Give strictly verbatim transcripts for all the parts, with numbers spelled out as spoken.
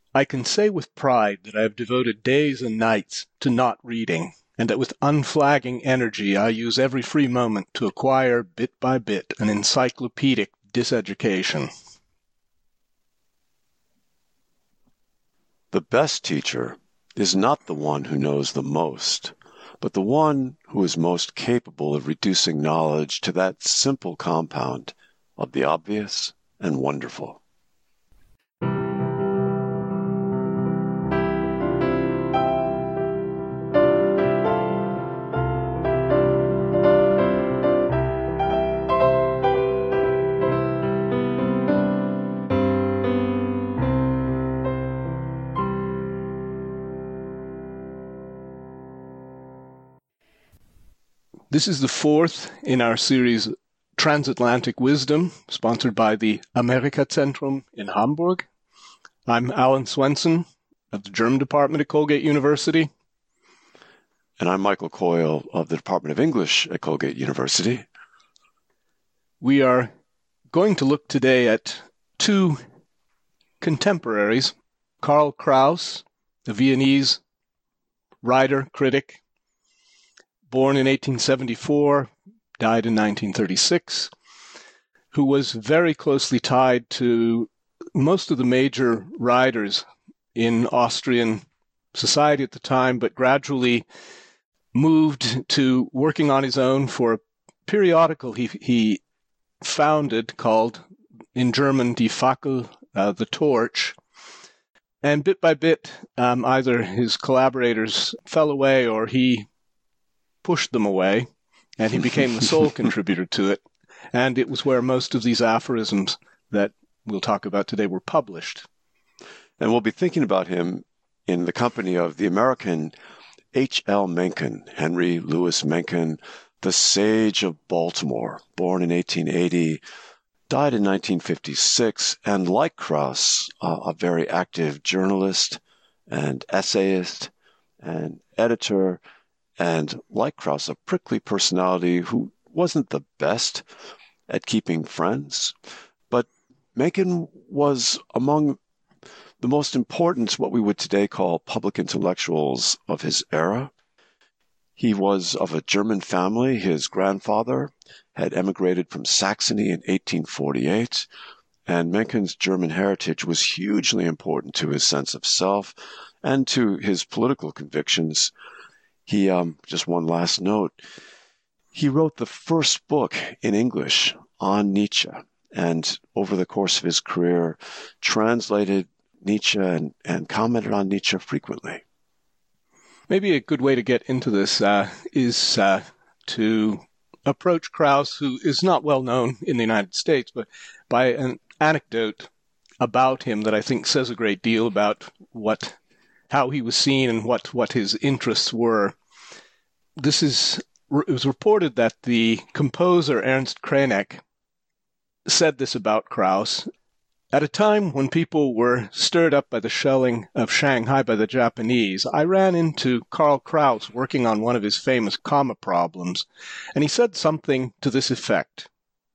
I can say with pride that I have devoted days and nights to not reading, and that with unflagging energy I use every free moment to acquire, bit by bit, an encyclopedic diseducation. The best teacher is not the one who knows the most, but the one who is most capable of reducing knowledge to that simple compound of the obvious and wonderful. This is the fourth in our series Transatlantic Wisdom, sponsored by the Amerika-Zentrum in Hamburg. I'm Alan Swenson of the German department at Colgate University. And I'm Michael Coyle of the Department of English at Colgate University. We are going to look today at two contemporaries, Karl Kraus, a Viennese writer, critic, born in eighteen seventy-four, died in nineteen thirty-six, who was very closely tied to most of the major writers in Austrian society at the time, but gradually moved to working on his own for a periodical he, he founded called, in German, Die Fackel, uh, the Torch. And bit by bit, um, either his collaborators fell away or he pushed them away, and he became the sole contributor to it. And it was where most of these aphorisms that we'll talk about today were published. And we'll be thinking about him in the company of the American H L Mencken, Henry Louis Mencken, the Sage of Baltimore, born in eighteen eighty, died in nineteen fifty-six, and like Kraus, uh, a very active journalist and essayist and editor, and like Kraus, a prickly personality who wasn't the best at keeping friends. But Mencken was among the most important, what we would today call public intellectuals of his era. He was of a German family. His grandfather had emigrated from Saxony in eighteen forty-eight, and Mencken's German heritage was hugely important to his sense of self and to his political convictions. He, um, just one last note, he wrote the first book in English on Nietzsche, and over the course of his career, translated Nietzsche and, and commented on Nietzsche frequently. Maybe a good way to get into this uh, is uh, to approach Kraus, who is not well known in the United States, but by an anecdote about him that I think says a great deal about what, how he was seen and what, what his interests were. This is, it was reported that the composer Ernst Krenek said this about Kraus. At a time when people were stirred up by the shelling of Shanghai by the Japanese, I ran into Karl Kraus working on one of his famous comma problems, and he said something to this effect.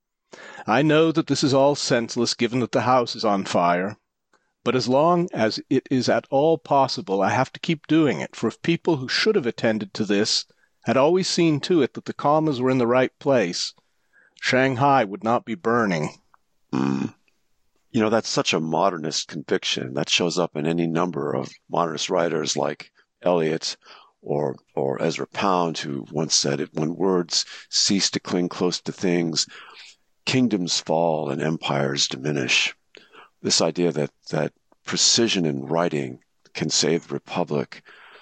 I know that this is all senseless given that the house is on fire, but as long as it is at all possible, I have to keep doing it, for if people who should have attended to this had always seen to it that the commas were in the right place, Shanghai would not be burning. Mm. You know, that's such a modernist conviction. That shows up in any number of modernist writers like Eliot or or Ezra Pound, who once said it, when words cease to cling close to things, kingdoms fall and empires diminish. This idea that, that precision in writing can save the republic.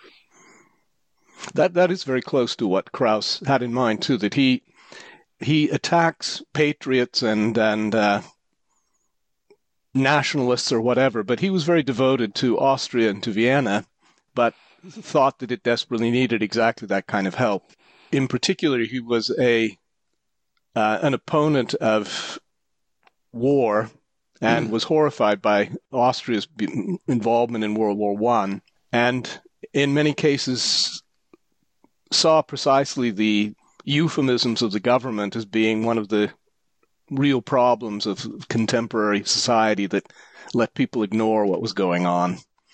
That that is very close to what Kraus had in mind too. That he he attacks patriots and and uh, nationalists or whatever, but he was very devoted to Austria and to Vienna, but thought that it desperately needed exactly that kind of help. In particular, he was a uh, an opponent of war and mm. was horrified by Austria's involvement in World War One, and in many cases saw precisely the euphemisms of the government as being one of the real problems of contemporary society that let people ignore what was going on.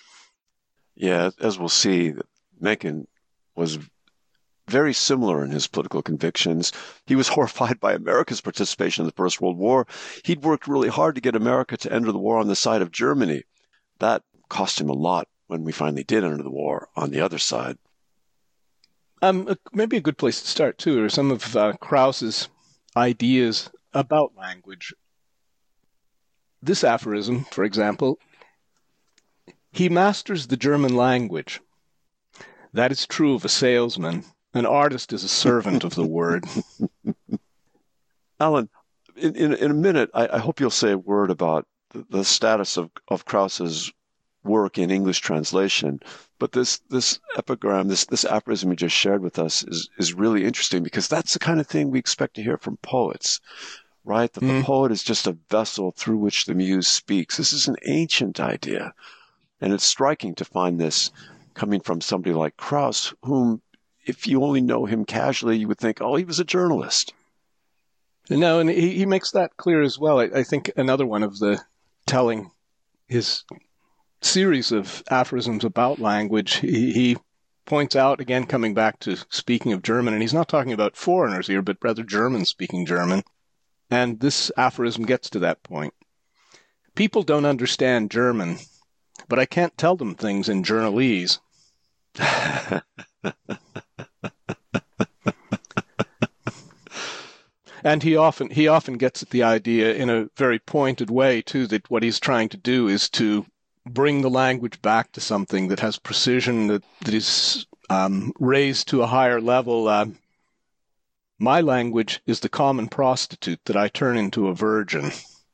Yeah, as we'll see, Mencken was very similar in his political convictions. He was horrified by America's participation in the First World War. He'd worked really hard to get America to enter the war on the side of Germany. That cost him a lot when we finally did enter the war on the other side. Um, maybe a good place to start, too, are some of uh, Krauss's ideas about language. This aphorism, for example, he masters the German language. That is true of a salesman. An artist is a servant of the word. Alan, in, in, in a minute, I, I hope you'll say a word about the, the status of, of Krauss's work in English translation. But this this epigram, this this aphorism you just shared with us is, is really interesting because that's the kind of thing we expect to hear from poets, right? That mm. the poet is just a vessel through which the muse speaks. This is an ancient idea. And it's striking to find this coming from somebody like Krauss, whom, if you only know him casually, you would think, oh, he was a journalist. No, and he, he makes that clear as well. I, I think another one of the telling his series of aphorisms about language, he, he points out, again, coming back to speaking of German, and he's not talking about foreigners here, but rather Germans speaking German. And this aphorism gets to that point. People don't understand German, but I can't tell them things in journalese. And he often he often gets at the idea in a very pointed way, too, that what he's trying to do is to bring the language back to something that has precision, that, that is um, raised to a higher level. Uh, my language is the common prostitute that I turn into a virgin.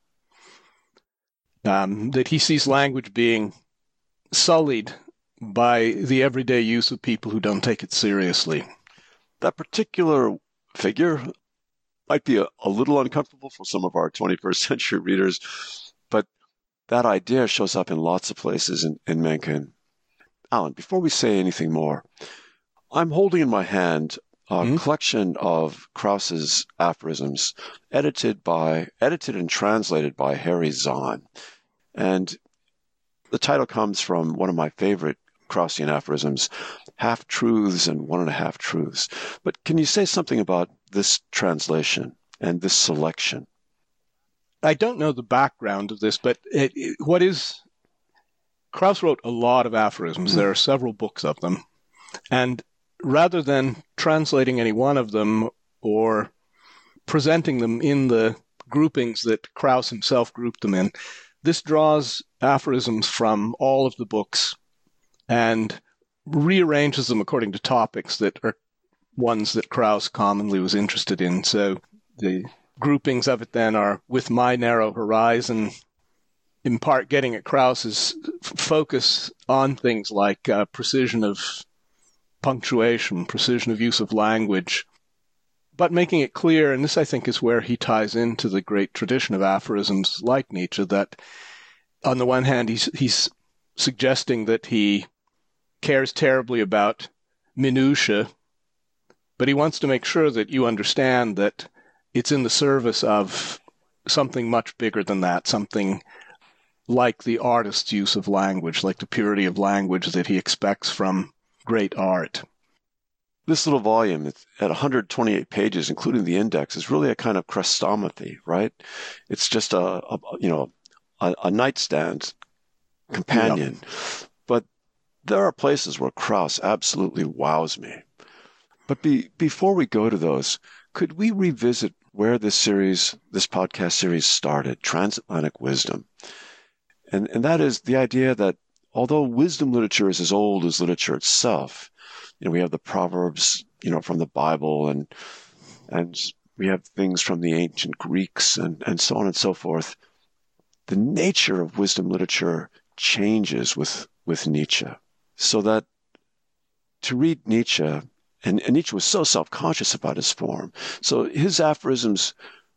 Um, that he sees language being sullied by the everyday use of people who don't take it seriously. That particular figure might be a, a little uncomfortable for some of our twenty-first century readers, but that idea shows up in lots of places in, in Mencken. Alan, before we say anything more, I'm holding in my hand a mm-hmm. collection of Krauss's aphorisms, edited by, edited and translated by Harry Zahn. And the title comes from one of my favorite Kraussian aphorisms, Half-Truths and One and a Half Truths. But can you say something about this translation and this selection? I don't know the background of this, but it, it, what is... Krauss wrote a lot of aphorisms. Mm. There are several books of them. And rather than translating any one of them or presenting them in the groupings that Krauss himself grouped them in, this draws aphorisms from all of the books and rearranges them according to topics that are ones that Krauss commonly was interested in. So the groupings of it then are With My Narrow Horizon, in part getting at Krauss's focus on things like uh, precision of punctuation, precision of use of language, but making it clear, and this I think is where he ties into the great tradition of aphorisms like Nietzsche, that on the one hand he's, he's suggesting that he cares terribly about minutiae, but he wants to make sure that you understand that it's in the service of something much bigger than that, something like the artist's use of language, like the purity of language that he expects from great art. This little volume, it's at one hundred twenty-eight pages, including the index, is really a kind of chrestomathy, right? It's just a, a you know, a, a nightstand companion. Yeah. But there are places where Krauss absolutely wows me. But be, before we go to those, could we revisit where this series, this podcast series started, Transatlantic Wisdom? And, and that is the idea that although wisdom literature is as old as literature itself, you know, we have the Proverbs, you know, from the Bible, and and we have things from the ancient Greeks, and, and so on and so forth. The nature of wisdom literature changes with, with Nietzsche. So that to read Nietzsche, and, and Nietzsche was so self-conscious about his form, so his aphorisms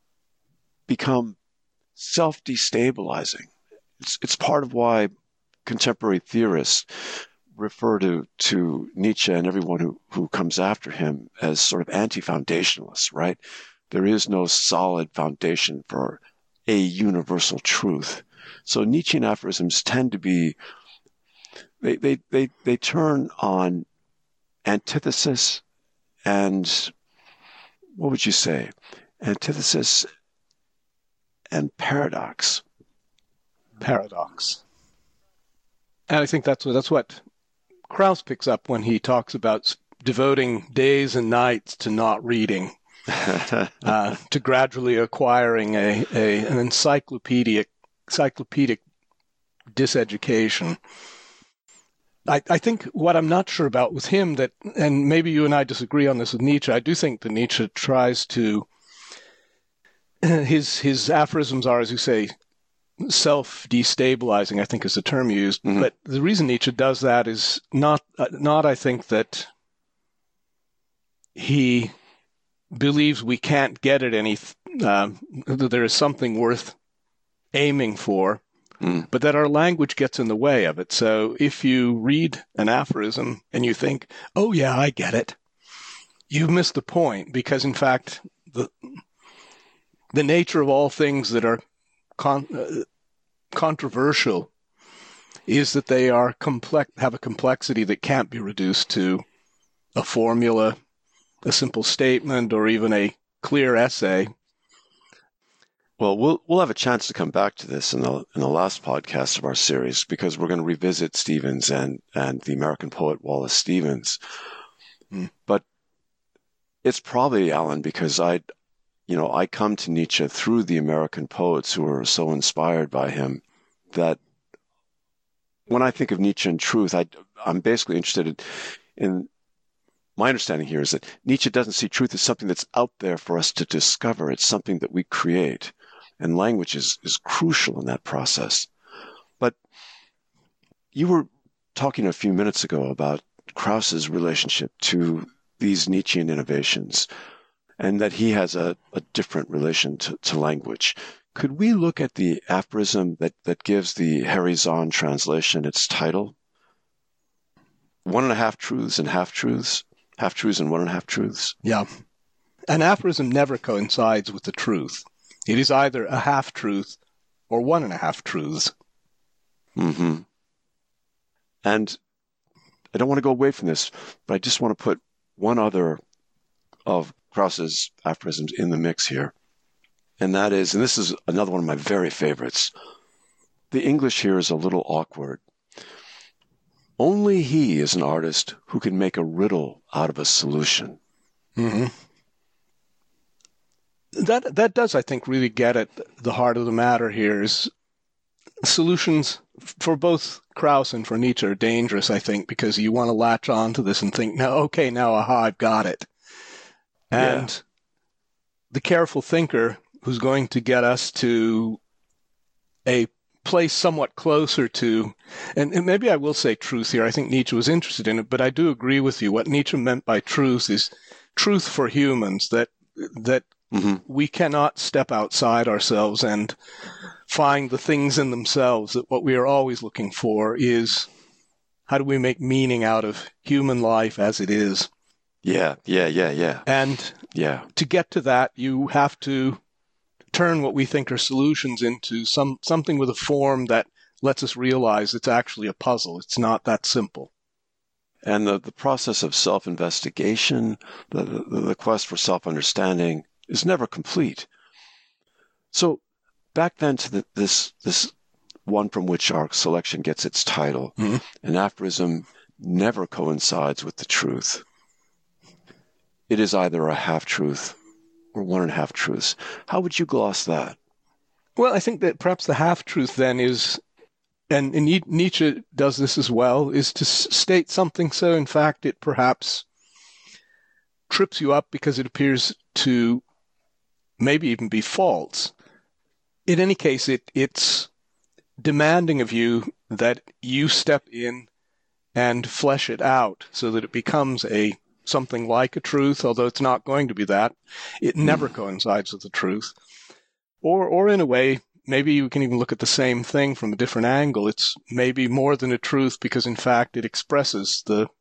become self-destabilizing. It's, it's part of why contemporary theorists refer to, to Nietzsche and everyone who, who comes after him as sort of anti-foundationalists, right? There is no solid foundation for a universal truth. So Nietzschean aphorisms tend to be they, they, they, they turn on antithesis and, what would you say? Antithesis and paradox. Paradox. And I think that's what, that's what Krauss picks up when he talks about devoting days and nights to not reading, uh, to gradually acquiring a, a an encyclopedic encyclopedic diseducation. I, I think what I'm not sure about with him, that, and maybe you and I disagree on this with Nietzsche, I do think that Nietzsche tries to, his his aphorisms are, as you say, self-destabilizing, I think is the term used. Mm-hmm. But the reason Nietzsche does that is not, uh, not I think, that he believes we can't get at any, uh, that there is something worth aiming for, mm. but that our language gets in the way of it. So if you read an aphorism and you think, oh yeah, I get it, you've missed the point, because in fact, the the nature of all things that are con- uh, controversial is that they are complex, have a complexity that can't be reduced to a formula, a simple statement, or even a clear essay. Well, we'll we'll have a chance to come back to this in the in the last podcast of our series, because we're going to revisit Stevens and and the American poet Wallace Stevens. Mm. But it's probably, Alan, because I, you know, I come to Nietzsche through the American poets who are so inspired by him, that when I think of Nietzsche and truth, I I'm basically interested in, in my understanding here is that Nietzsche doesn't see truth as something that's out there for us to discover. It's something that we create. And language is, is crucial in that process. But you were talking a few minutes ago about Krauss's relationship to these Nietzschean innovations, and that he has a, a different relation to, to language. Could we look at the aphorism that, that gives the Harry Zahn translation its title? One and a half truths and half-truths? Half-truths and one and a half truths? Yeah. An aphorism never coincides with the truth. It is either a half-truth or one and a half truths. Mm-hmm. And I don't want to go away from this, but I just want to put one other of Krauss's aphorisms in the mix here. And that is, and this is another one of my very favorites, the English here is a little awkward. Only he is an artist who can make a riddle out of a solution. Mm-hmm. That that does, I think, really get at the heart of the matter here. Is solutions for both Krauss and for Nietzsche are dangerous, I think, because you want to latch on to this and think, now, okay, now, aha, I've got it. And yeah. The careful thinker who's going to get us to a place somewhat closer to, and, and maybe I will say truth here. I think Nietzsche was interested in it, but I do agree with you. What Nietzsche meant by truth is truth for humans, that that Mm-hmm. we cannot step outside ourselves and find the things in themselves. That what we are always looking for is, how do we make meaning out of human life as it is? Yeah, yeah, yeah, yeah. And yeah. to get to that, you have to turn what we think are solutions into some something with a form that lets us realize it's actually a puzzle. It's not that simple. And the, the process of self-investigation, the, the, the quest for self-understanding, is never complete. So back then to the, this this one from which our selection gets its title, mm-hmm. An aphorism never coincides with the truth. It is either a half-truth or one and a half truths. How would you gloss that? Well, I think that perhaps the half-truth then is, and, and Nietzsche does this as well, is to state something so, in fact, it perhaps trips you up because it appears to maybe even be false. In any case, it it's demanding of you that you step in and flesh it out so that it becomes a something like a truth, although it's not going to be that. It never mm. coincides with the truth. Or, or in a way, maybe you can even look at the same thing from a different angle. It's maybe more than a truth because, in fact, it expresses the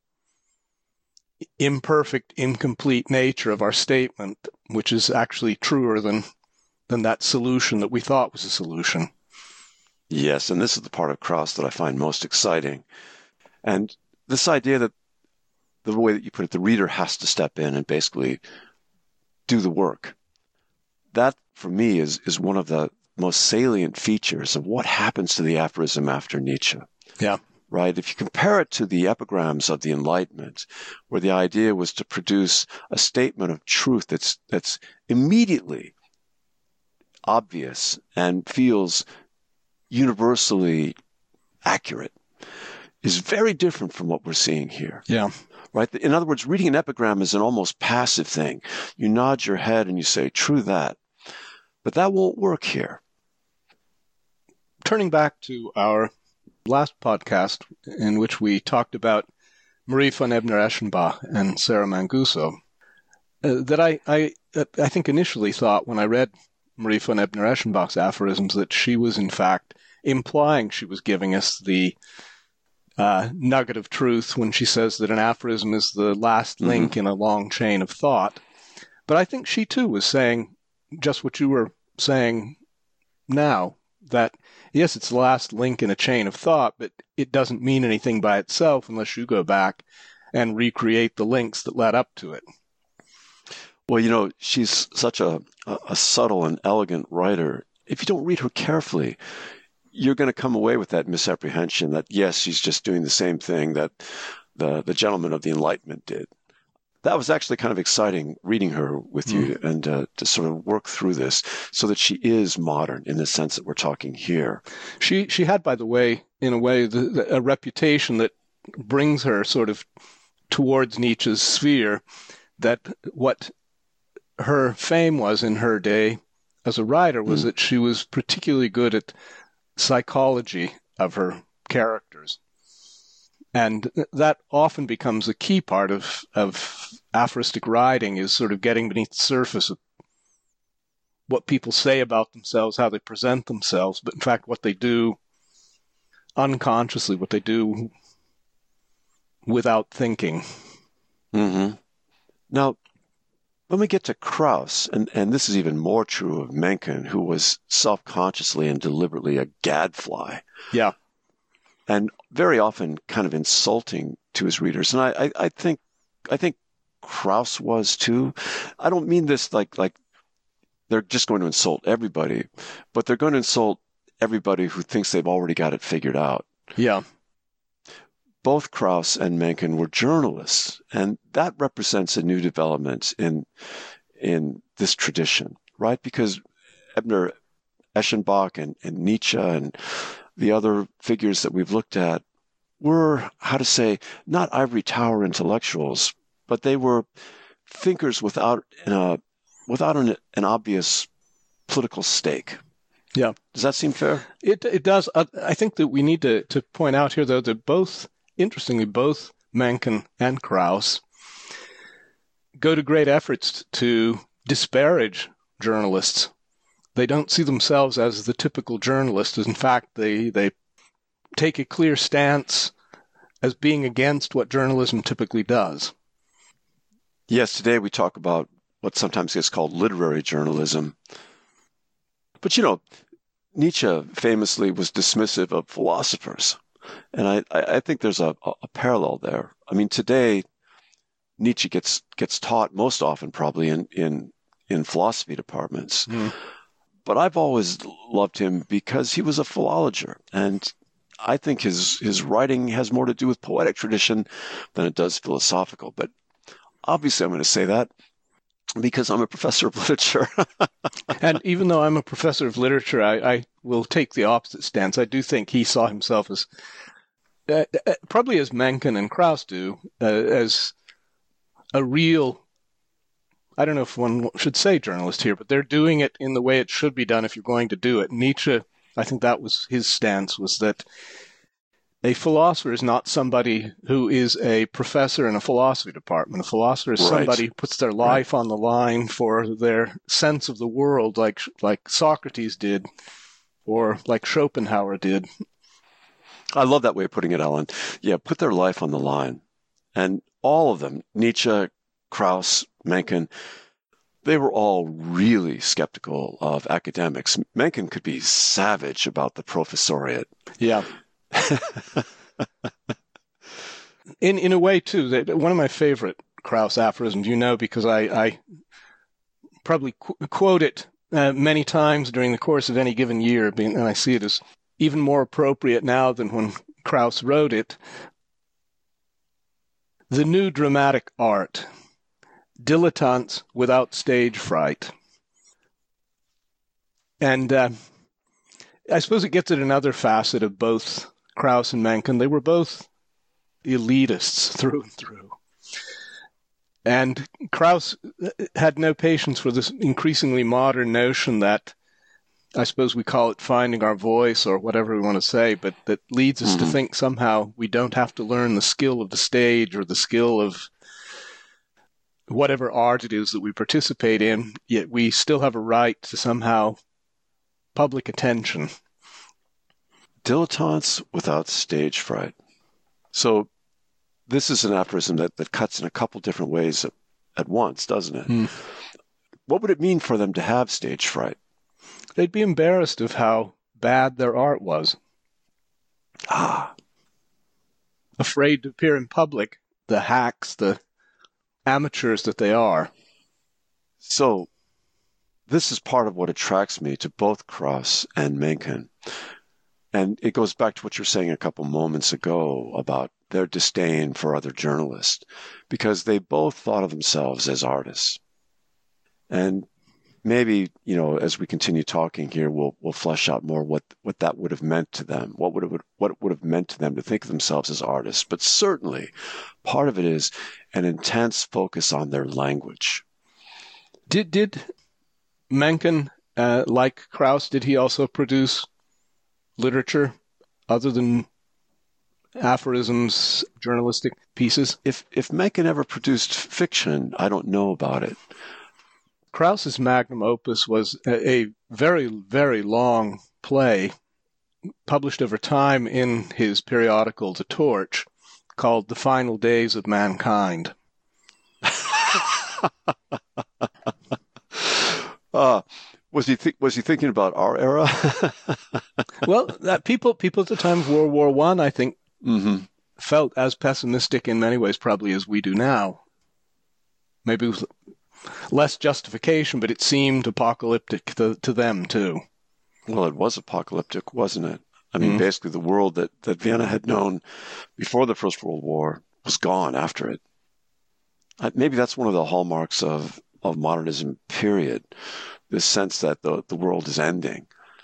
imperfect, incomplete nature of our statement, which is actually truer than than that solution that we thought was a solution. Yes, and this is the part of Krauss that I find most exciting. And this idea that the way that you put it, the reader has to step in and basically do the work. That, for me, is, is one of the most salient features of what happens to the aphorism after Nietzsche. Yeah. Right? If you compare it to the epigrams of the Enlightenment, where the idea was to produce a statement of truth that's that's immediately obvious and feels universally accurate, is very different from what we're seeing here. Yeah. Right? In other words, reading an epigram is an almost passive thing. You nod your head and you say, true that. But that won't work here. Turning back to our last podcast in which we talked about Marie von Ebner-Eschenbach and Sarah Manguso, uh, that I, I, I think initially thought when I read Marie von Ebner-Eschenbach's aphorisms that she was in fact implying she was giving us the Uh, nugget of truth when she says that an aphorism is the last link mm-hmm. in a long chain of thought. But I think she too was saying just what you were saying now, that yes, it's the last link in a chain of thought, but it doesn't mean anything by itself unless you go back and recreate the links that led up to it. Well, you know, she's such a, a subtle and elegant writer. If you don't read her carefully, you're going to come away with that misapprehension that, yes, she's just doing the same thing that the, the gentleman of the Enlightenment did. That was actually kind of exciting reading her with mm. you and uh, to sort of work through this so that she is modern in the sense that we're talking here. She she had, by the way, in a way, the, the, a reputation that brings her sort of towards Nietzsche's sphere, that what her fame was in her day as a writer was mm. that she was particularly good at psychology of her characters. And that often becomes a key part of, of aphoristic writing, is sort of getting beneath the surface of what people say about themselves, how they present themselves, but in fact what they do unconsciously, what they do without thinking. Mm-hmm. Now, when we get to Krauss, and, and this is even more true of Mencken, who was self-consciously and deliberately a gadfly. Yeah. And very often kind of insulting to his readers. And I, I, I think I think Krauss was too. I don't mean this like like they're just going to insult everybody, but they're going to insult everybody who thinks they've already got it figured out. Yeah. Both Krauss and Mencken were journalists, and that represents a new development in in this tradition, right? Because Ebner, Eschenbach, and, and Nietzsche, and the other figures that we've looked at were, how to say, not ivory tower intellectuals, but they were thinkers without uh, without an, an obvious political stake. Yeah. Does that seem fair? It it does. Uh, I think that we need to, to point out here, though, that both, interestingly, both Mencken and Krauss go to great efforts to disparage journalists. They don't see themselves as the typical journalist. In fact, they, they take a clear stance as being against what journalism typically does. Yes, today we talk about what sometimes gets called literary journalism. But, you know, Nietzsche famously was dismissive of philosophers. And I, I think there's a, a parallel there. I mean, today, Nietzsche gets gets taught most often probably in, in, in philosophy departments. Mm. But I've always loved him because he was a philologer. And I think his, his writing has more to do with poetic tradition than it does philosophical. But obviously I'm going to say that because I'm a professor of literature. And even though I'm a professor of literature, I, I will take the opposite stance. I do think he saw himself as, uh, probably as Mencken and Krauss do, uh, as a real, I don't know if one should say journalist here, but they're doing it in the way it should be done if you're going to do it. Nietzsche, I think that was his stance, was that a philosopher is not somebody who is a professor in a philosophy department. A philosopher is right. somebody who puts their life right. on the line for their sense of the world, like like Socrates did, or like Schopenhauer did. I love that way of putting it, Alan. Yeah, put their life on the line. And all of them, Nietzsche, Krauss, Mencken, they were all really skeptical of academics. Mencken could be savage about the professoriate. Yeah. in in a way too, that one of my favorite Krauss aphorisms, you know, because I, I probably qu- quote it uh, many times during the course of any given year, being, and I see it as even more appropriate now than when Krauss wrote it. The new dramatic art, dilettantes without stage fright. And uh, I suppose it gets at another facet of both Krauss and Mencken. They were both elitists through and through. And Krauss had no patience for this increasingly modern notion that, I suppose we call it finding our voice or whatever we want to say, but that leads us mm-hmm. to think somehow we don't have to learn the skill of the stage or the skill of whatever art it is that we participate in, yet we still have a right to somehow public attention. Dilettantes without stage fright. So this is an aphorism that, that cuts in a couple different ways at, at once, doesn't it? Mm. What would it mean for them to have stage fright? They'd be embarrassed of how bad their art was. Ah. Afraid to appear in public, the hacks, the amateurs that they are. So this is part of what attracts me to both Krauss and Mencken. And it goes back to what you were saying a couple moments ago about their disdain for other journalists, because they both thought of themselves as artists. And maybe, you know, as we continue talking here, we'll we'll flesh out more what, what that would have meant to them, what would it, what it would have meant to them to think of themselves as artists. But certainly, part of it is an intense focus on their language. Did did Mencken, uh, like Krauss, did he also produce literature other than aphorisms, journalistic pieces? If if Mencken ever produced fiction, I don't know about it. Krauss's magnum opus was a, a very, very long play published over time in his periodical The Torch called The Final Days of Mankind. uh, was he th- was he thinking about our era? Well, that people people at the time of World War One, I, I think, mm-hmm. felt as pessimistic in many ways probably as we do now. Maybe it was less justification, but it seemed apocalyptic to, to them too. Well, it was apocalyptic, wasn't it? I mean, mm-hmm. basically the world that, that Vienna had known before the First World War was gone after it. Maybe that's one of the hallmarks of, of modernism, period, this sense that the, the world is ending.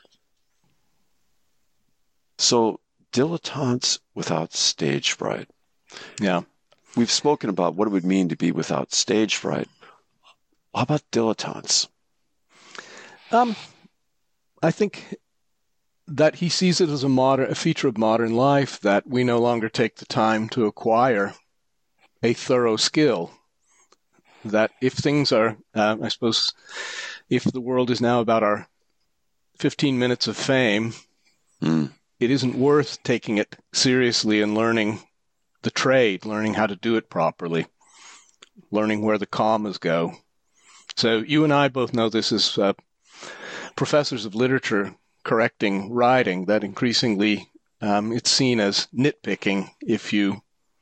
So, dilettantes without stage fright. Yeah. We've spoken about what it would mean to be without stage fright. How about dilettantes? Um, I think that he sees it as a modern, a feature of modern life, that we no longer take the time to acquire a thorough skill. That if things are, uh, I suppose, if the world is now about our fifteen minutes of fame, mm. it isn't worth taking it seriously and learning the trade, learning how to do it properly, learning where the commas go. So you and I both know this as uh, professors of literature correcting writing, that increasingly um, it's seen as nitpicking if you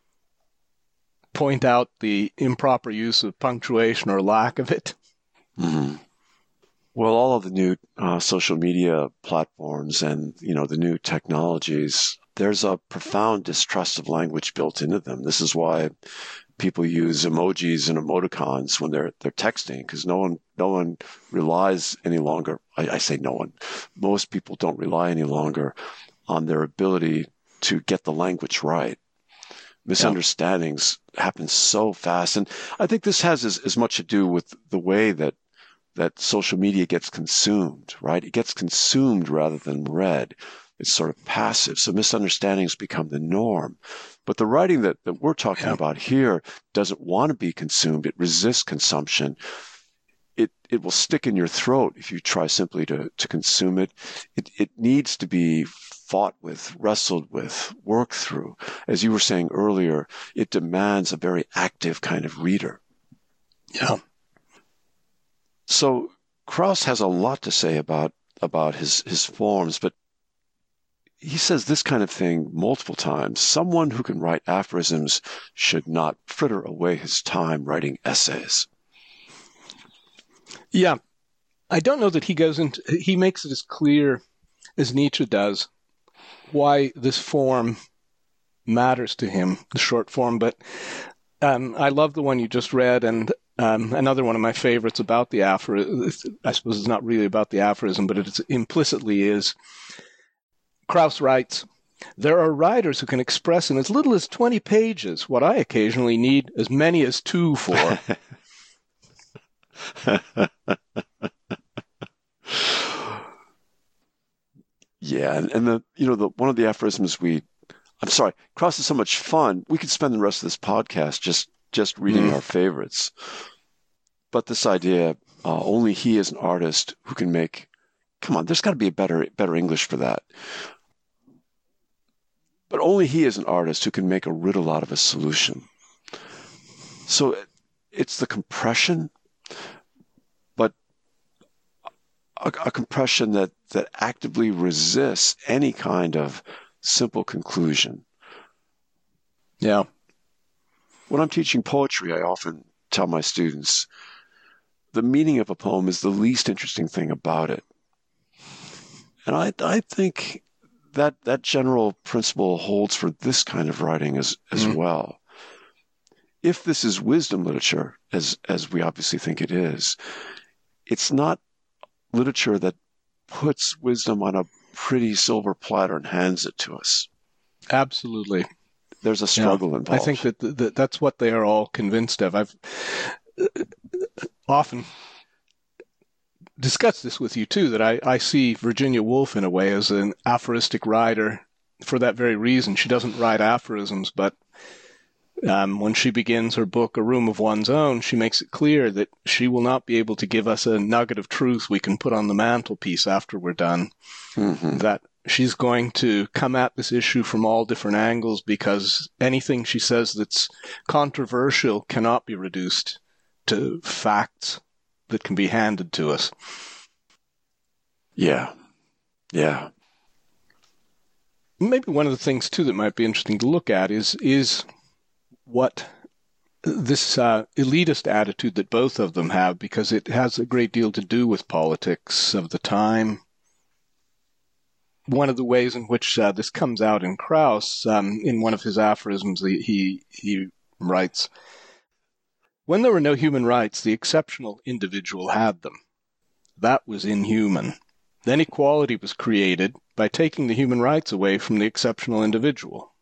point out the improper use of punctuation or lack of it. Mm-hmm. Well, all of the new uh, social media platforms and, you know, the new technologies, there's a profound distrust of language built into them. This is why people use emojis and emoticons when they're they're texting, because no one no one relies any longer. I, I say no one. Most people don't rely any longer on their ability to get the language right. Misunderstandings yeah. happen so fast, and I think this has as, as much to do with the way that that social media gets consumed. Right, it gets consumed rather than read. It's sort of passive, so misunderstandings become the norm. But the writing that, that we're talking yeah. about here doesn't want to be consumed. It resists consumption. It it will stick in your throat if you try simply to, to consume it. It it needs to be fought with, wrestled with, worked through. As you were saying earlier, it demands a very active kind of reader. Yeah. So Krauss has a lot to say about about his, his forms, but he says this kind of thing multiple times. Someone who can write aphorisms should not fritter away his time writing essays. Yeah. I don't know that he goes into, he makes it as clear as Nietzsche does why this form matters to him, the short form. But um, I love the one you just read, and um, another one of my favorites about the aphorism, I suppose it's not really about the aphorism, but it implicitly is. Krauss writes, "There are writers who can express in as little as twenty pages what I occasionally need as many as two for." Yeah, and, and the you know the one of the aphorisms we, I'm sorry, Krauss is so much fun. We could spend the rest of this podcast just just reading mm. our favorites. But this idea, uh, only he is an artist who can make. Come on, there's got to be a better better English for that. But only he is an artist who can make a riddle out of a solution. So it's the compression, but a, a compression that, that actively resists any kind of simple conclusion. Yeah. When I'm teaching poetry, I often tell my students the meaning of a poem is the least interesting thing about it. And I, I think that that general principle holds for this kind of writing as, as mm. well. If this is wisdom literature, as as we obviously think it is, it's not literature that puts wisdom on a pretty silver platter and hands it to us. Absolutely. There's a struggle yeah. involved. I think that, that that's what they are all convinced of. I've often discussed this with you, too, that I, I see Virginia Woolf in a way as an aphoristic writer for that very reason. She doesn't write aphorisms, but um, when she begins her book, A Room of One's Own, she makes it clear that she will not be able to give us a nugget of truth we can put on the mantelpiece after we're done. Mm-hmm. That she's going to come at this issue from all different angles because anything she says that's controversial cannot be reduced to facts that can be handed to us. Yeah. Yeah. Maybe one of the things, too, that might be interesting to look at is is what this uh, elitist attitude that both of them have, because it has a great deal to do with politics of the time. One of the ways in which uh, this comes out in Krauss, um, in one of his aphorisms, he he writes, "When there were no human rights, the exceptional individual had them. That was inhuman. Then equality was created by taking the human rights away from the exceptional individual."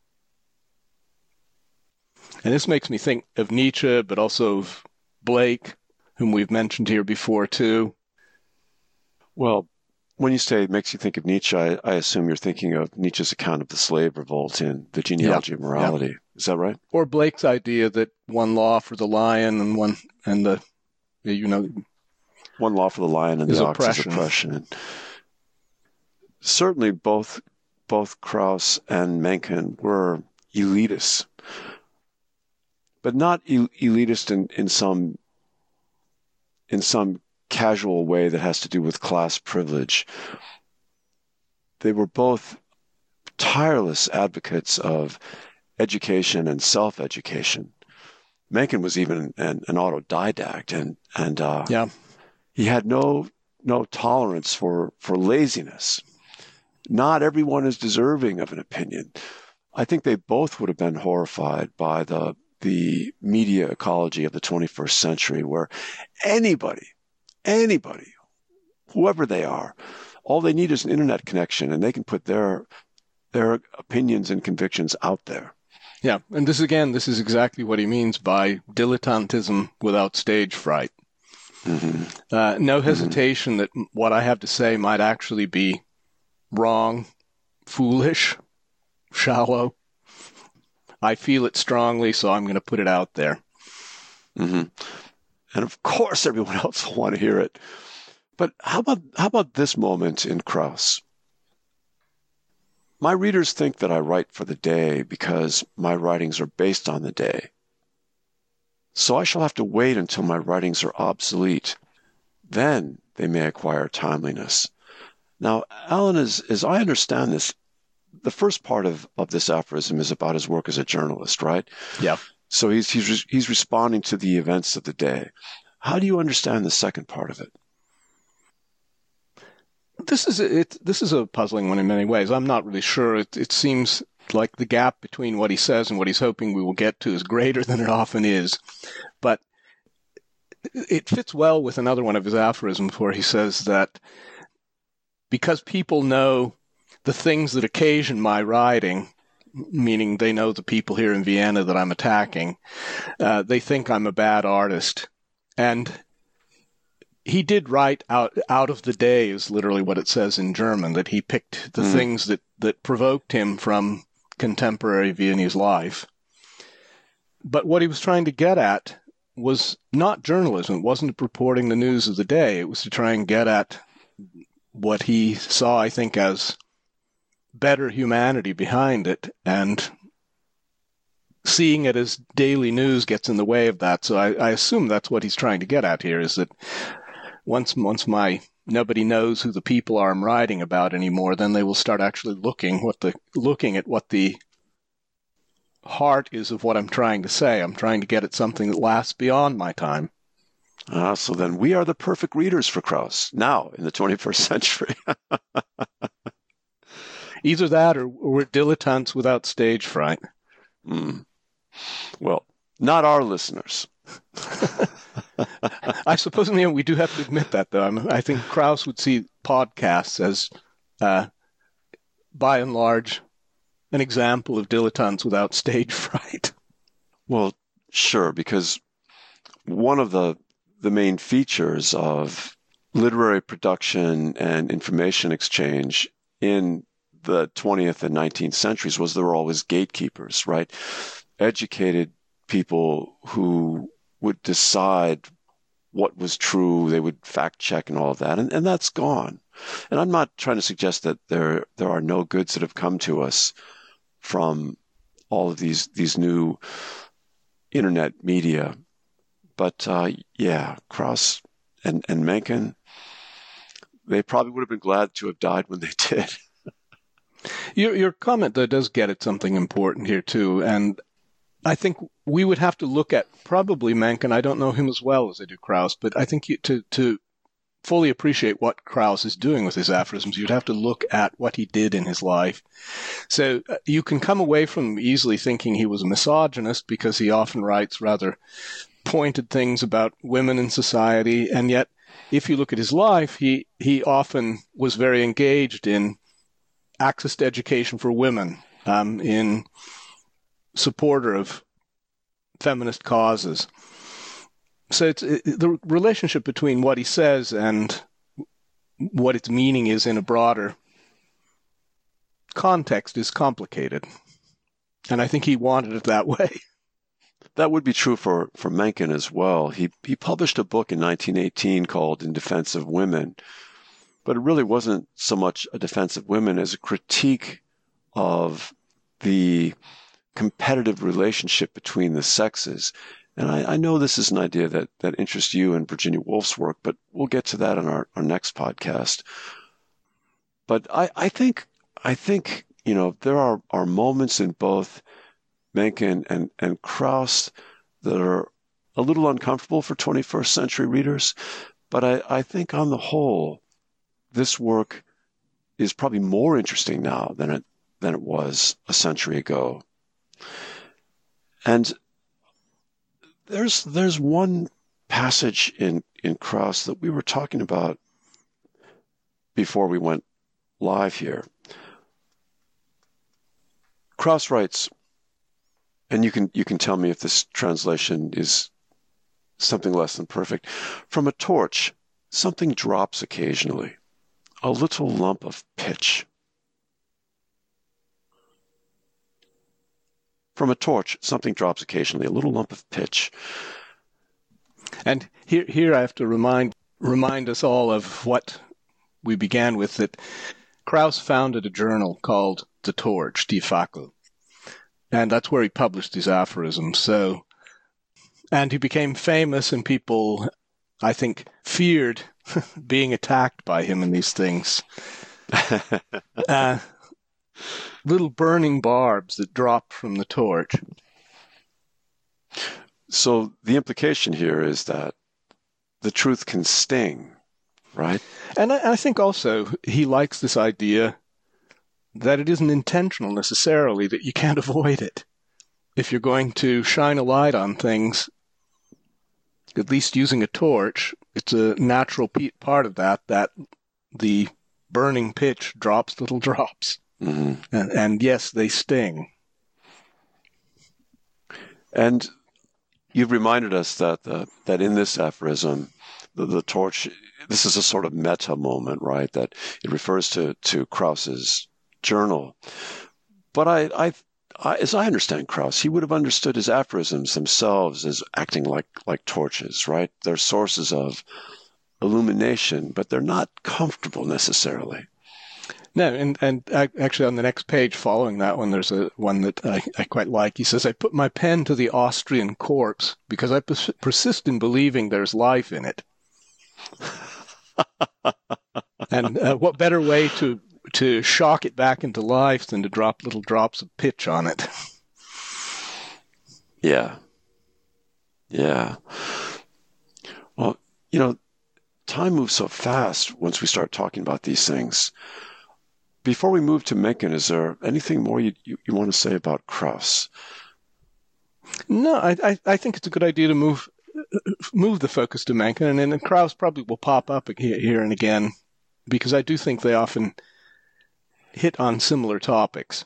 And this makes me think of Nietzsche, but also of Blake, whom we've mentioned here before, too. Well, when you say it makes you think of Nietzsche, I, I assume you're thinking of Nietzsche's account of the slave revolt in The Genealogy yeah, of Morality. Yeah. Is that right? Or Blake's idea that one law for the lion and one and the, you know, one law for the lion and the ox is oppression. And certainly, both both Krauss and Mencken were elitists, but not el- elitist in, in some in some casual way that has to do with class privilege. They were both tireless advocates of education and self-education. Mencken was even an, an autodidact, and and uh, yeah. he had no no tolerance for, for laziness. Not everyone is deserving of an opinion. I think they both would have been horrified by the the media ecology of the twenty-first century, where anybody, anybody, whoever they are, all they need is an internet connection, and they can put their their opinions and convictions out there. Yeah, and this again, this is exactly what he means by dilettantism without stage fright. Mm-hmm. Uh, no hesitation mm-hmm. that what I have to say might actually be wrong, foolish, shallow. I feel it strongly, so I'm going to put it out there. Mm-hmm. And of course, everyone else will want to hear it. But how about how about this moment in Krauss? My readers think that I write for the day because my writings are based on the day. So I shall have to wait until my writings are obsolete. Then they may acquire timeliness. Now, Alan, as, as I understand this, the first part of, of this aphorism is about his work as a journalist, right? Yeah. So he's he's he's responding to the events of the day. How do you understand the second part of it? This is it. This is a puzzling one in many ways. I'm not really sure. It, it seems like the gap between what he says and what he's hoping we will get to is greater than it often is. But it fits well with another one of his aphorisms where he says that because people know the things that occasion my writing, meaning they know the people here in Vienna that I'm attacking, uh, they think I'm a bad artist. And he did write out out of the day is literally what it says in German, that he picked the mm. things that, that provoked him from contemporary Viennese life. But what he was trying to get at was not journalism. It wasn't reporting the news of the day. It was to try and get at what he saw, I think, as better humanity behind it, and seeing it as daily news gets in the way of that. So I, I assume that's what he's trying to get at here, is that once once my nobody knows who the people are I'm writing about anymore, then they will start actually looking what the looking at what the heart is of what I'm trying to say. I'm trying to get at something that lasts beyond my time. Ah, so then we are the perfect readers for Krauss now in the twenty-first century. Either that or we're dilettantes without stage fright. Mm. Well, not our listeners. I suppose you know, we do have to admit that, though. I, mean, I think Krauss would see podcasts as, uh, by and large, an example of dilettantes without stage fright. Well, sure, because one of the the main features of literary production and information exchange in the twentieth and nineteenth centuries was there were always gatekeepers, right? Educated people who would decide what was true, they would fact check and all of that, and, and that's gone. And I'm not trying to suggest that there there are no goods that have come to us from all of these these new internet media. But uh, yeah, Krauss and, and Mencken, they probably would have been glad to have died when they did. Your your comment, though, does get at something important here, too. And I think we would have to look at probably Mencken. I don't know him as well as I do Krauss, but I think you, to, to fully appreciate what Krauss is doing with his aphorisms, you'd have to look at what he did in his life. So uh, you can come away from easily thinking he was a misogynist because he often writes rather pointed things about women in society. And yet, if you look at his life, he, he often was very engaged in access to education for women, um, in supporter of feminist causes. So it's it, the relationship between what he says and what its meaning is in a broader context is complicated. And I think he wanted it that way. That would be true for, for Mencken as well. He he published a book in nineteen eighteen called In Defense of Women, but it really wasn't so much a defense of women as a critique of the competitive relationship between the sexes. And I, I know this is an idea that, that interests you and Virginia Woolf's work, but we'll get to that on our, our next podcast. But I, I think, I think, you know, there are, are moments in both Mencken and, and Krauss that are a little uncomfortable for twenty-first century readers. But I, I think on the whole, this work is probably more interesting now than it, than it was a century ago. And there's there's one passage in, in Krauss that we were talking about before we went live here. Krauss writes, and you can you can tell me if this translation is something less than perfect. From a torch, something drops occasionally, a little lump of pitch. From a torch, something drops occasionally, a little lump of pitch. And here, here I have to remind remind us all of what we began with, that Krauss founded a journal called The Torch, Die Fackel. And that's where he published his aphorisms. So, and he became famous, and people, I think, feared being attacked by him in these things. uh, little burning barbs that drop from the torch. So the implication here is that the truth can sting, right? And I, I think also he likes this idea that it isn't intentional necessarily, that you can't avoid it. If you're going to shine a light on things, at least using a torch, it's a natural part of that, that the burning pitch drops little drops. Mm-hmm. And, and yes, they sting. And you've reminded us that uh, that in this aphorism, the, the torch, this is a sort of meta moment, right? That it refers to, to Krauss's journal. But I, I, I, as I understand Krauss, he would have understood his aphorisms themselves as acting like, like torches, right? They're sources of illumination, but they're not comfortable necessarily. No, and, and actually on the next page following that one, there's a one that I, I quite like. He says, I put my pen to the Austrian corpse because I pers- persist in believing there's life in it. And uh, what better way to, to shock it back into life than to drop little drops of pitch on it? Yeah. Yeah. Well, you know, time moves so fast once we start talking about these things. Before we move to Mencken, is there anything more you, you, you want to say about Krauss? No, I, I, I think it's a good idea to move move the focus to Mencken, and then Krauss probably will pop up here, here and again, because I do think they often hit on similar topics.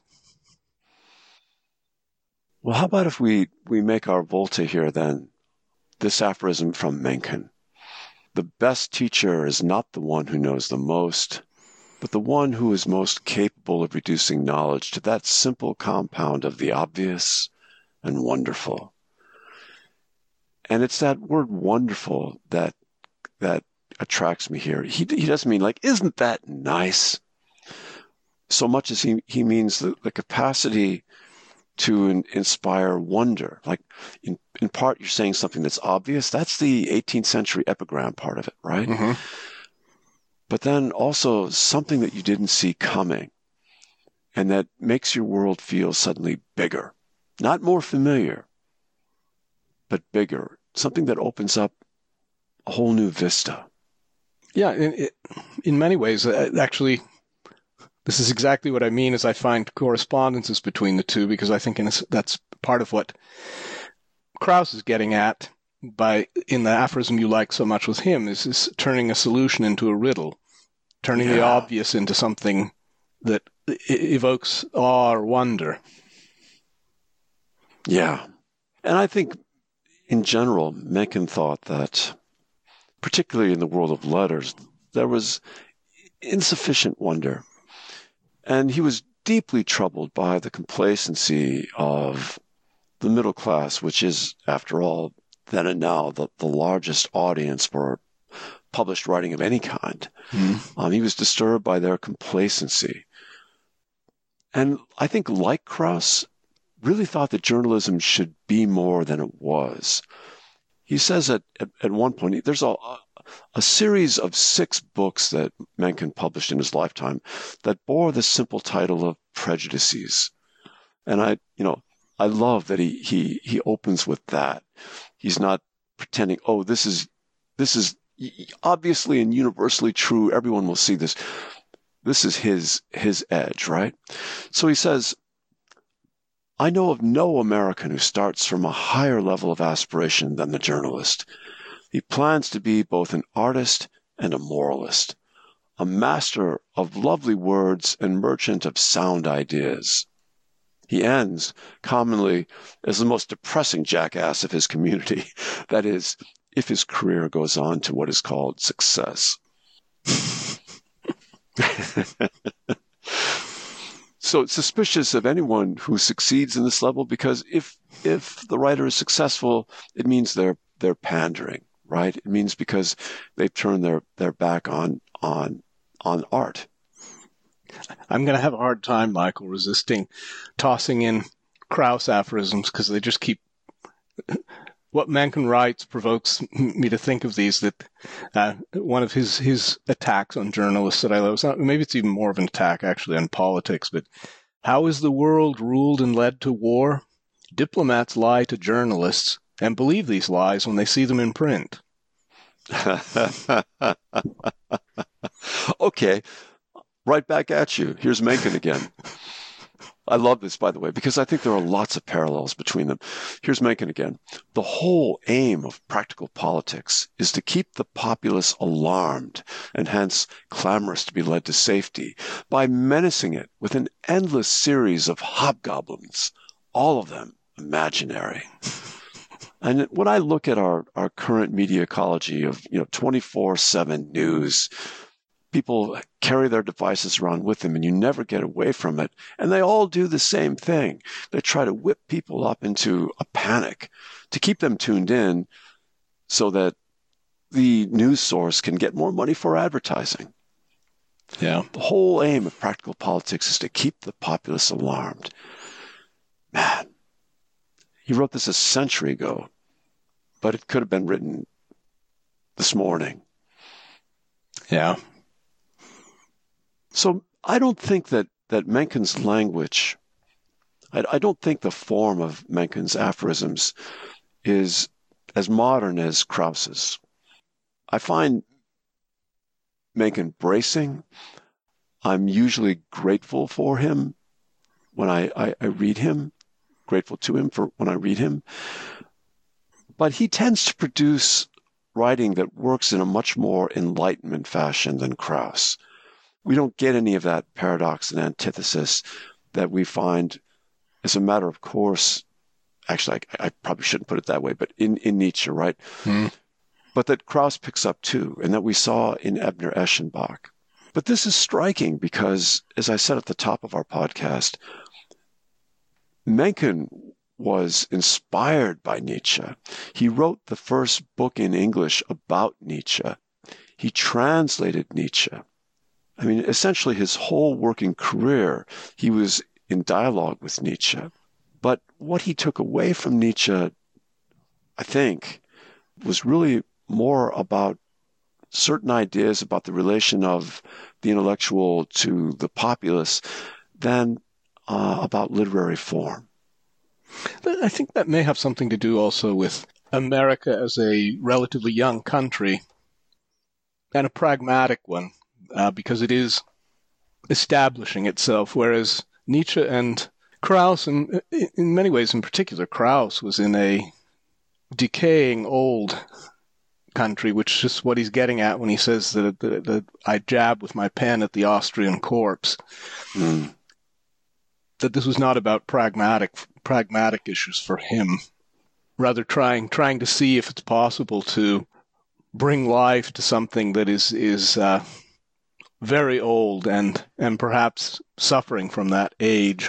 Well, how about if we, we make our volta here then? This aphorism from Mencken. The best teacher is not the one who knows the most, but the one who is most capable of reducing knowledge to that simple compound of the obvious and wonderful. And it's that word wonderful that that attracts me here. He he doesn't mean like, isn't that nice? So much as he, he means the, the capacity to in, inspire wonder. Like in, in part, you're saying something that's obvious. That's the eighteenth century epigram part of it, right? Mm-hmm. But then also something that you didn't see coming and that makes your world feel suddenly bigger, not more familiar, but bigger, something that opens up a whole new vista. Yeah, in, in many ways, actually, this is exactly what I mean as I find correspondences between the two, because I think in a, that's part of what Krauss is getting at by in the aphorism you like so much with him, is, is turning a solution into a riddle, turning yeah. the obvious into something that evokes awe or wonder. Yeah. And I think in general, Mencken thought that, particularly in the world of letters, there was insufficient wonder. And he was deeply troubled by the complacency of the middle class, which is, after all, then and now, the, the largest audience for published writing of any kind. Mm-hmm. Um, he was disturbed by their complacency. And I think, like Krauss, really thought that journalism should be more than it was. He says that at, at one point, there's a, a series of six books that Mencken published in his lifetime that bore the simple title of Prejudices. And I, you know, I love that he, he, he opens with that. He's not pretending, oh, this is, this is obviously and universally true. Everyone will see this. This is his, his edge, right? So he says, I know of no American who starts from a higher level of aspiration than the journalist. He plans to be both an artist and a moralist, a master of lovely words and merchant of sound ideas. He ends, commonly, as the most depressing jackass of his community. That is, if his career goes on to what is called success. So suspicious of anyone who succeeds in this level, because if if the writer is successful, it means they're they're pandering, right? It means because they've turned their, their back on on on art. I'm going to have a hard time, Michael, resisting tossing in Krauss aphorisms, because they just keep... What Mencken writes provokes me to think of these, that uh, one of his, his attacks on journalists that I love, it's not, maybe it's even more of an attack, actually, on politics, but How is the world ruled and led to war? Diplomats lie to journalists and believe these lies when they see them in print. Okay, right back at you. Here's Mencken again. I love this, by the way, because I think there are lots of parallels between them. Here's Mencken again. The whole aim of practical politics is to keep the populace alarmed and hence clamorous to be led to safety by menacing it with an endless series of hobgoblins, all of them imaginary. And when I look at our, our current media ecology of, you know, twenty-four seven news, people carry their devices around with them and you never get away from it. And they all do the same thing. They try to whip people up into a panic to keep them tuned in so that the news source can get more money for advertising. Yeah. The whole aim of practical politics is to keep the populace alarmed. Man, he wrote this a century ago, but it could have been written this morning. Yeah. So I don't think that, that Mencken's language, I, I don't think the form of Mencken's aphorisms is as modern as Krauss's. I find Mencken bracing. I'm usually grateful for him when I, I, I read him, grateful to him for when I read him. But he tends to produce writing that works in a much more Enlightenment fashion than Krauss. We don't get any of that paradox and antithesis that we find as a matter of course. Actually, I, I probably shouldn't put it that way, but in, in Nietzsche, right? Mm. But that Krauss picks up too, and that we saw in Ebner Eschenbach. But this is striking because, as I said at the top of our podcast, Mencken was inspired by Nietzsche. He wrote the first book in English about Nietzsche. He translated Nietzsche. I mean, essentially his whole working career, he was in dialogue with Nietzsche. But what he took away from Nietzsche, I think, was really more about certain ideas about the relation of the intellectual to the populace than uh, about literary form. I think that may have something to do also with America as a relatively young country and a pragmatic one, uh, because it is establishing itself, whereas Nietzsche and Krauss, and in many ways in particular, Krauss was in a decaying old country, which is what he's getting at when he says that, that, that I jab with my pen at the Austrian corpse. Mm. That this was not about pragmatic pragmatic issues for him, rather trying trying to see if it's possible to bring life to something that is is uh, very old and and perhaps suffering from that age.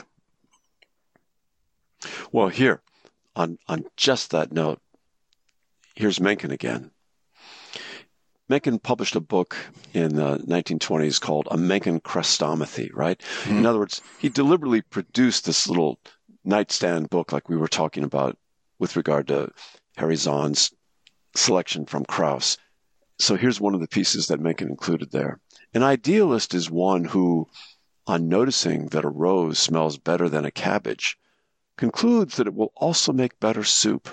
Well, here, on on just that note, here's Mencken again. Mencken published a book in the nineteen twenties called A Mencken Chrestomathy, right? Mm-hmm. In other words, he deliberately produced this little nightstand book like we were talking about with regard to Harry Zahn's selection from Krauss. So here's one of the pieces that Mencken included there. An idealist is one who, on noticing that a rose smells better than a cabbage, concludes that it will also make better soup.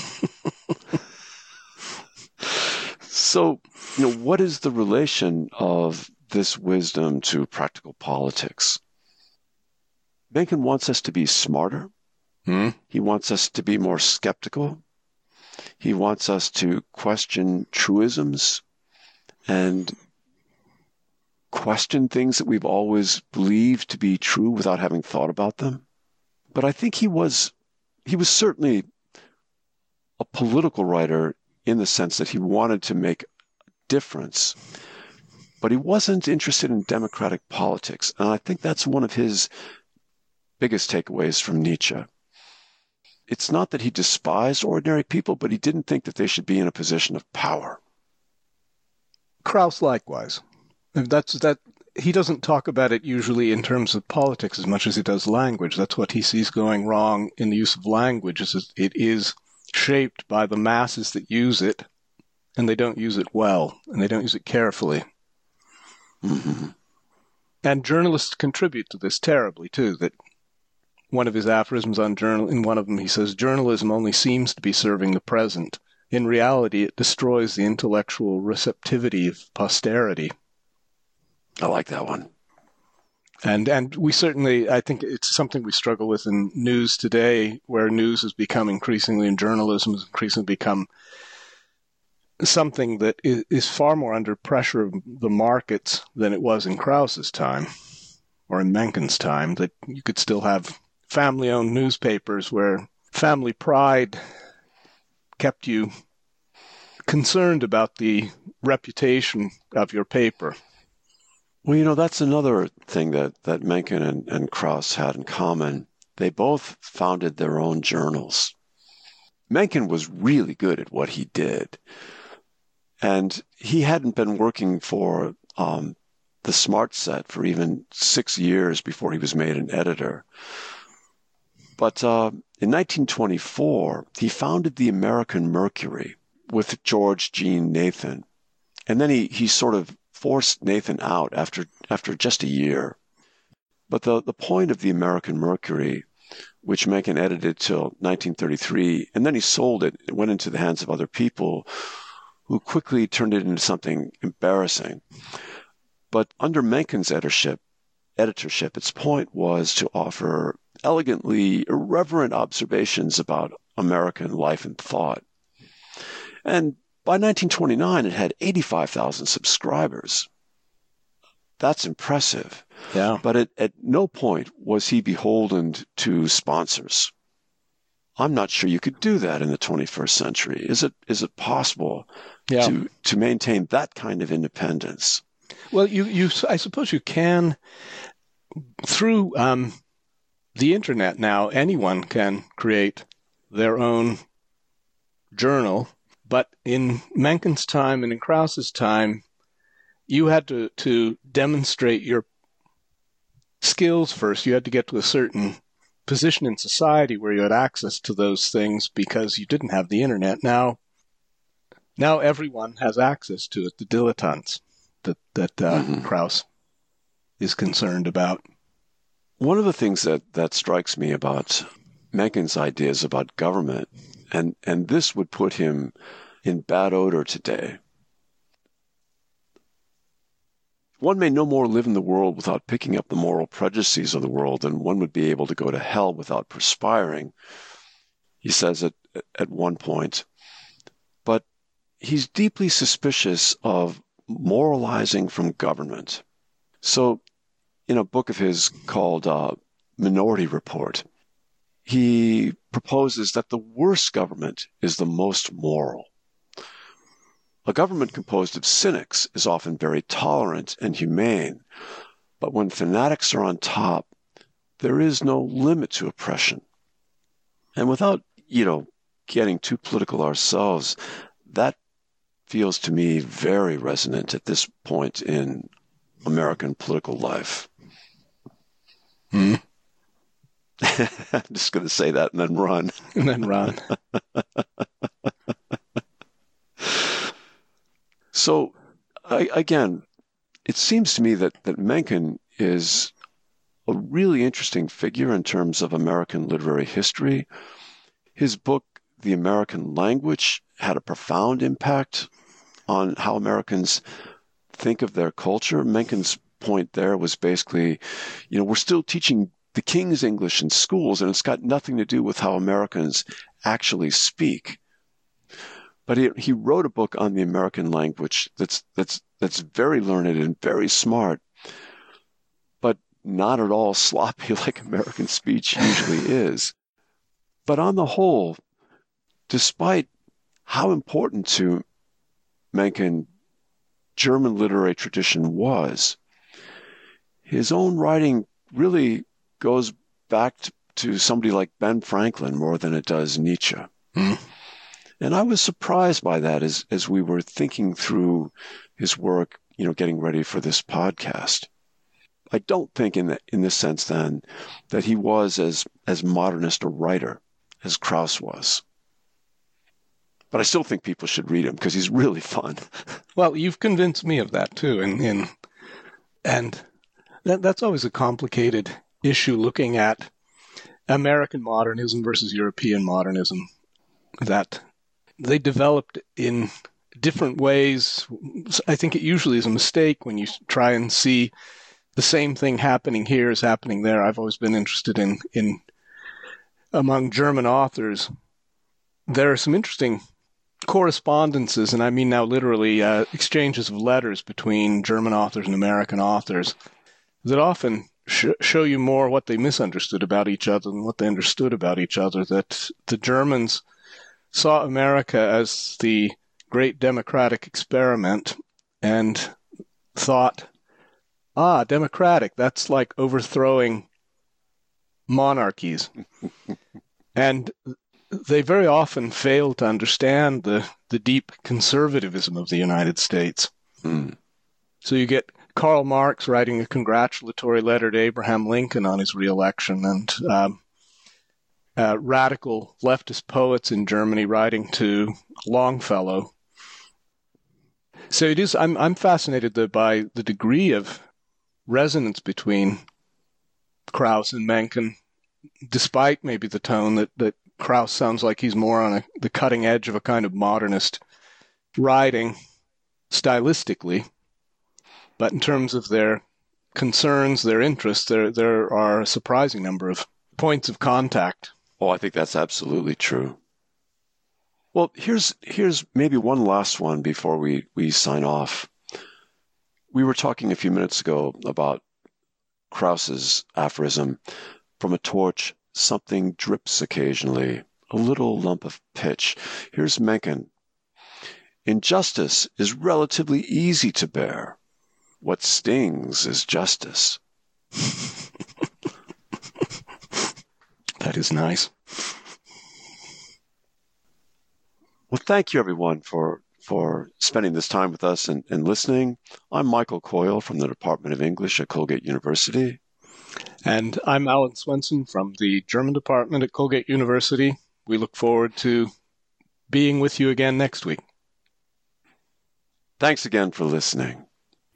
So, you know, what is the relation of this wisdom to practical politics? Mencken wants us to be smarter. Hmm? He wants us to be more skeptical. He wants us to question truisms and question things that we've always believed to be true without having thought about them. But I think he was he was certainly a political writer in the sense that he wanted to make a difference, but he wasn't interested in democratic politics. And I think that's one of his biggest takeaways from Nietzsche. It's not that he despised ordinary people, but he didn't think that they should be in a position of power. Krauss likewise. That's that. He doesn't talk about it usually in terms of politics as much as he does language. That's what he sees going wrong in the use of language, is that it is shaped by the masses that use it, and they don't use it well, and they don't use it carefully. Mm-hmm. And journalists contribute to this terribly, too, that one of his aphorisms on journal, in one of them he says, journalism only seems to be serving the present. In reality, it destroys the intellectual receptivity of posterity. I like that one. And and we certainly, I think it's something we struggle with in news today, where news has become increasingly, and journalism has increasingly become something that is, is far more under pressure of the markets than it was in Krauss's time or in Mencken's time, that you could still have family-owned newspapers where family pride kept you concerned about the reputation of your paper. Well, you know, that's another thing that, that Mencken and, and Krauss had in common. They both founded their own journals. Mencken was really good at what he did. And he hadn't been working for um, the Smart Set for even six years before he was made an editor. But uh, in nineteen twenty-four, he founded the American Mercury with George Jean Nathan. And then he, he sort of forced Nathan out after after just a year. But the, the point of the American Mercury, which Mencken edited till nineteen thirty-three, and then he sold it, it went into the hands of other people who quickly turned it into something embarrassing. But under Mencken's editorship, editorship, its point was to offer elegantly irreverent observations about American life and thought. And by nineteen twenty-nine, it had eighty-five thousand subscribers. That's impressive. Yeah. But at, at no point was he beholden to sponsors. I'm not sure you could do that in the twenty-first century. Is it is it possible yeah. to to maintain that kind of independence? Well, you, you I suppose you can through um, the internet now. Anyone can create their own journal. But in Mencken's time and in Krauss's time, you had to, to demonstrate your skills first. You had to get to a certain position in society where you had access to those things because you didn't have the internet. Now, now everyone has access to it, the dilettantes that, that uh, mm-hmm. Krauss is concerned about. One of the things that, that strikes me about Mencken's ideas about government, and, and this would put him in bad odor today. One may no more live in the world without picking up the moral prejudices of the world than one would be able to go to hell without perspiring, he says at, at one point. But he's deeply suspicious of moralizing from government. So in a book of his called uh, Minority Report, he proposes that the worst government is the most moral. A government composed of cynics is often very tolerant and humane, but when fanatics are on top, there is no limit to oppression. And without, you know, getting too political ourselves, that feels to me very resonant at this point in American political life. Hmm. I'm just going to say that and then run. And then run. So, I, again, it seems to me that, that Mencken is a really interesting figure in terms of American literary history. His book, The American Language, had a profound impact on how Americans think of their culture. Mencken's point there was basically, you know, we're still teaching the King's English in schools, and it's got nothing to do with how Americans actually speak. But he, he wrote a book on the American language that's that's that's very learned and very smart, but not at all sloppy like American speech usually is. But on the whole, despite how important to Mencken German literary tradition was, his own writing really goes back to, to somebody like Ben Franklin more than it does Nietzsche. Mm-hmm. And I was surprised by that as, as we were thinking through his work, you know, getting ready for this podcast. I don't think in the, in this sense then that he was as, as modernist a writer as Krauss was. But I still think people should read him because he's really fun. Well, you've convinced me of that too. And, and, and that, that's always a complicated issue, looking at American modernism versus European modernism, that they developed in different ways. I think it usually is a mistake when you try and see the same thing happening here as happening there. I've always been interested in, in among German authors, there are some interesting correspondences, and I mean now literally uh, exchanges of letters between German authors and American authors that often sh- show you more what they misunderstood about each other than what they understood about each other, that the Germans saw America as the great democratic experiment and thought, ah, democratic, that's like overthrowing monarchies. And they very often fail to understand the, the deep conservatism of the United States. Mm. So you get Karl Marx writing a congratulatory letter to Abraham Lincoln on his reelection, and um, uh, radical leftist poets in Germany writing to Longfellow. So it is. I'm I'm fascinated though by the degree of resonance between Krauss and Mencken, despite maybe the tone that that. Krauss sounds like he's more on a, the cutting edge of a kind of modernist writing stylistically. But in terms of their concerns, their interests, there there are a surprising number of points of contact. Oh, I think that's absolutely true. Well, here's here's maybe one last one before we, we sign off. We were talking a few minutes ago about Krauss's aphorism, from a torch something drips occasionally, a little lump of pitch. Here's Mencken. Injustice is relatively easy to bear. What stings is justice. That is nice. Well, thank you, everyone, for, for spending this time with us and, and listening. I'm Michael Coyle from the Department of English at Colgate University. And I'm Alan Swenson from the German department at Colgate University. We look forward to being with you again next week. Thanks again for listening.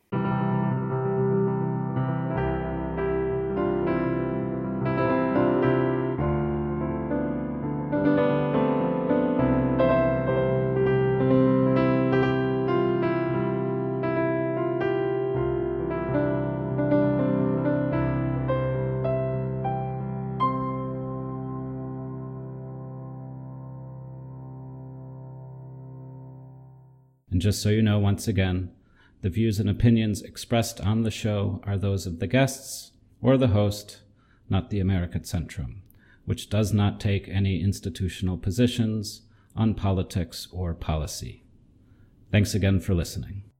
And just so you know, once again, the views and opinions expressed on the show are those of the guests or the host, not the Amerikazentrum, which does not take any institutional positions on politics or policy. Thanks again for listening.